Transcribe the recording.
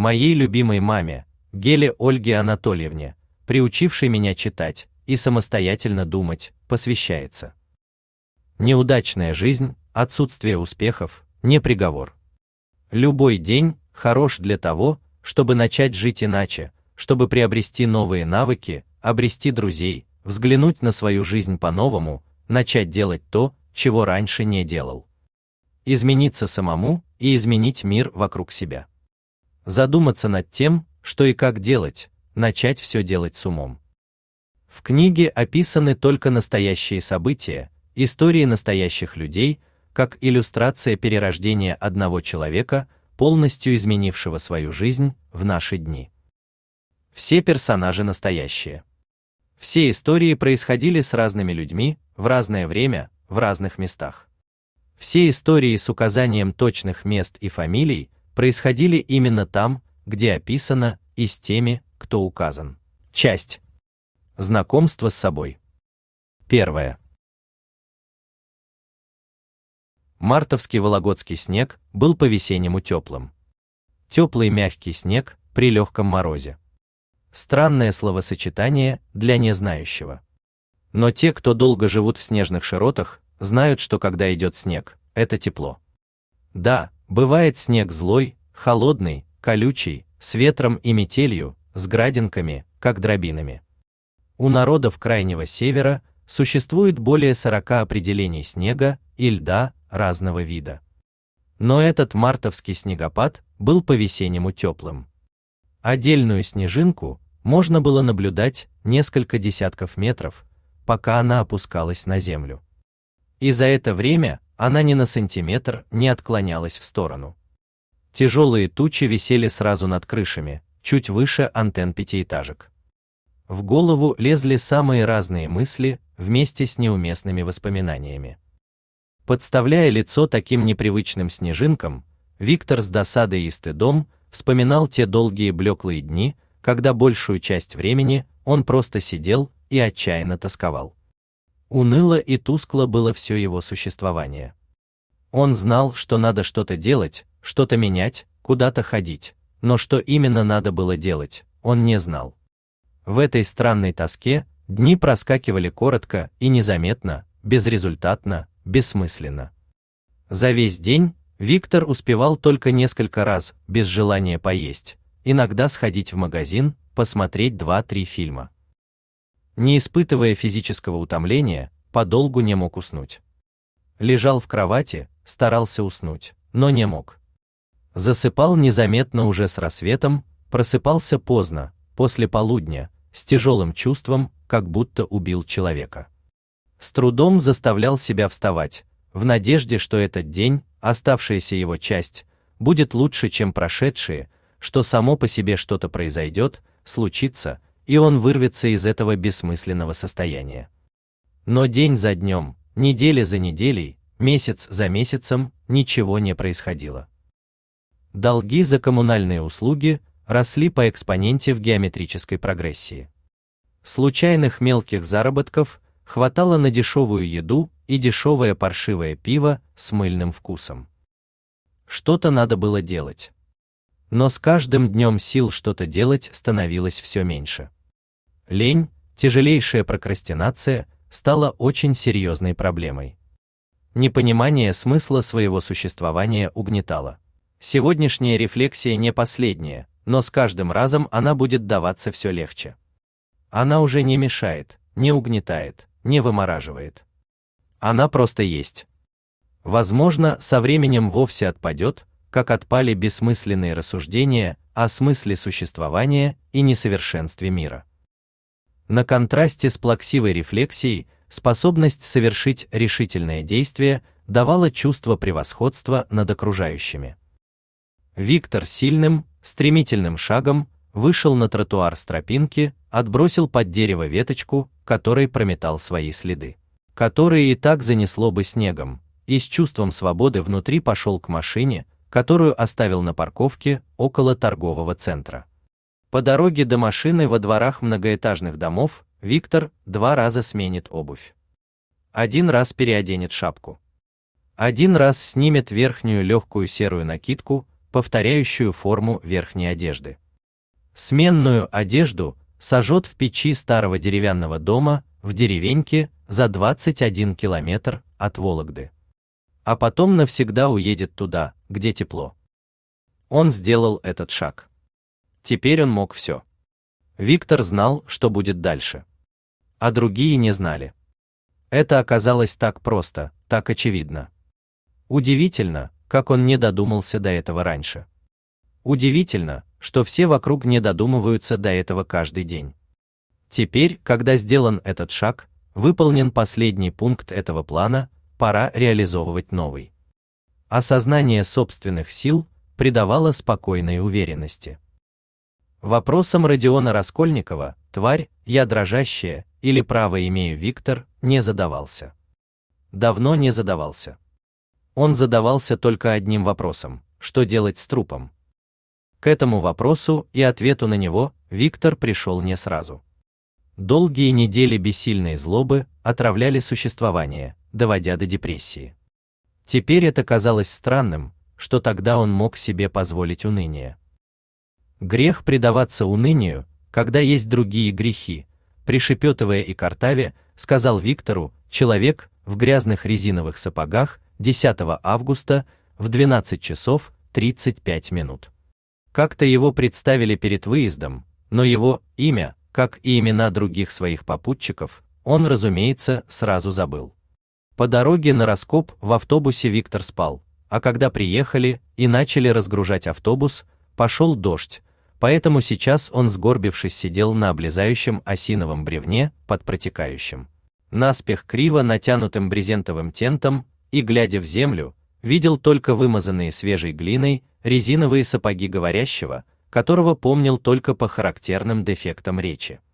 моей любимой маме, Геле Ольге Анатольевне, приучившей меня читать и самостоятельно думать, посвящается. Неудачная жизнь, отсутствие успехов, не приговор. Любой день хорош для того, чтобы начать жить иначе, чтобы приобрести новые навыки, обрести друзей, взглянуть на свою жизнь по-новому, начать делать то, чего раньше не делал. Измениться самому и изменить мир вокруг себя. Задуматься над тем, что и как делать, начать все делать с умом. В книге описаны только настоящие события, истории настоящих людей, как иллюстрация перерождения одного человека, полностью изменившего свою жизнь в наши дни. Все персонажи настоящие. Все истории происходили с разными людьми, в разное время, в разных местах. Все истории с указанием точных мест и фамилий происходили именно там, где описано, и с теми, кто указан. Часть. Знакомство с собой. Первое. Мартовский вологодский снег был по-весеннему теплым. Теплый мягкий снег при легком морозе. Странное словосочетание для незнающего. Но те, кто долго живут в снежных широтах, знают, что когда идет снег, это тепло. Да, бывает снег злой, холодный, колючий, с ветром и метелью, с градинками, как дробинами. У народов Крайнего Севера существует более 40 определений снега и льда разного вида. Но этот мартовский снегопад был по-весеннему теплым. Отдельную снежинку можно было наблюдать несколько десятков метров, пока она опускалась на землю. И за это время она ни на сантиметр не отклонялась в сторону. Тяжелые тучи висели сразу над крышами, чуть выше антенн пятиэтажек. В голову лезли самые разные мысли вместе с неуместными воспоминаниями. Подставляя лицо таким непривычным снежинкам, Виктор с досадой и стыдом вспоминал те долгие блеклые дни, когда большую часть времени он просто сидел и отчаянно тосковал. Уныло и тускло было все его существование. Он знал, что надо что-то делать, что-то менять, куда-то ходить, но что именно надо было делать, он не знал. В этой странной тоске дни проскакивали коротко и незаметно, безрезультатно, бессмысленно. За весь день Виктор успевал только несколько раз, без желания поесть, иногда сходить в магазин, посмотреть 2-3 фильма. Не испытывая физического утомления, подолгу не мог уснуть. Лежал в кровати, старался уснуть, но не мог. Засыпал незаметно уже с рассветом, просыпался поздно, после полудня, с тяжелым чувством, как будто убил человека. С трудом заставлял себя вставать, в надежде, что этот день, оставшаяся его часть, будет лучше, чем прошедшие, что само по себе что-то произойдет, случится, и он вырвется из этого бессмысленного состояния. Но день за днем, неделя за неделей, месяц за месяцем ничего не происходило. Долги за коммунальные услуги росли по экспоненте в геометрической прогрессии. Случайных мелких заработков хватало на дешевую еду и дешевое паршивое пиво с мыльным вкусом. Что-то надо было делать. Но с каждым днем сил что-то делать становилось все меньше. Лень, тяжелейшая прокрастинация, стала очень серьезной проблемой. Непонимание смысла своего существования угнетало. Сегодняшняя рефлексия не последняя, но с каждым разом она будет даваться все легче. Она уже не мешает, не угнетает, не вымораживает. Она просто есть. Возможно, со временем вовсе отпадет, как отпали бессмысленные рассуждения о смысле существования и несовершенстве мира. На контрасте с плаксивой рефлексией способность совершить решительное действие давала чувство превосходства над окружающими. Виктор сильным, стремительным шагом вышел на тротуар с тропинки, отбросил под дерево веточку, которой прометал свои следы, которые и так занесло бы снегом, и с чувством свободы внутри пошел к машине, которую оставил на парковке около торгового центра. По дороге до машины во дворах многоэтажных домов Виктор 2 раза сменит обувь. 1 раз переоденет шапку. 1 раз снимет верхнюю легкую серую накидку, повторяющую форму верхней одежды. Сменную одежду сожжет в печи старого деревянного дома в деревеньке за 21 километр от Вологды. А потом навсегда уедет туда, где тепло. Он сделал этот шаг. Теперь он мог все. Виктор знал, что будет дальше. А другие не знали. Это оказалось так просто, так очевидно. Удивительно, как он не додумался до этого раньше. Удивительно, что все вокруг не додумываются до этого каждый день. Теперь, когда сделан этот шаг, выполнен последний пункт этого плана, пора реализовывать новый. Осознание собственных сил придавало спокойной уверенности. Вопросом Родиона Раскольникова, тварь, я дрожащая, или право имею, Виктор не задавался. Давно не задавался. Он задавался только одним вопросом: что делать с трупом? К этому вопросу и ответу на него Виктор пришел не сразу. Долгие недели бессильной злобы отравляли существование, доводя до депрессии. Теперь это казалось странным, что тогда он мог себе позволить уныние. Грех предаваться унынию, когда есть другие грехи, пришепетывая и картавя, сказал Виктору человек в грязных резиновых сапогах 10 августа в 12 часов 35 минут. Как-то его представили перед выездом, но его имя, как и имена других своих попутчиков, он, разумеется, сразу забыл. По дороге на раскоп в автобусе Виктор спал, а когда приехали и начали разгружать автобус, пошел дождь, поэтому сейчас он, сгорбившись, сидел на облезающем осиновом бревне под протекающим наспех криво натянутым брезентовым тентом и, глядя в землю, видел только вымазанные свежей глиной резиновые сапоги говорящего, которого помнил только по характерным дефектам речи.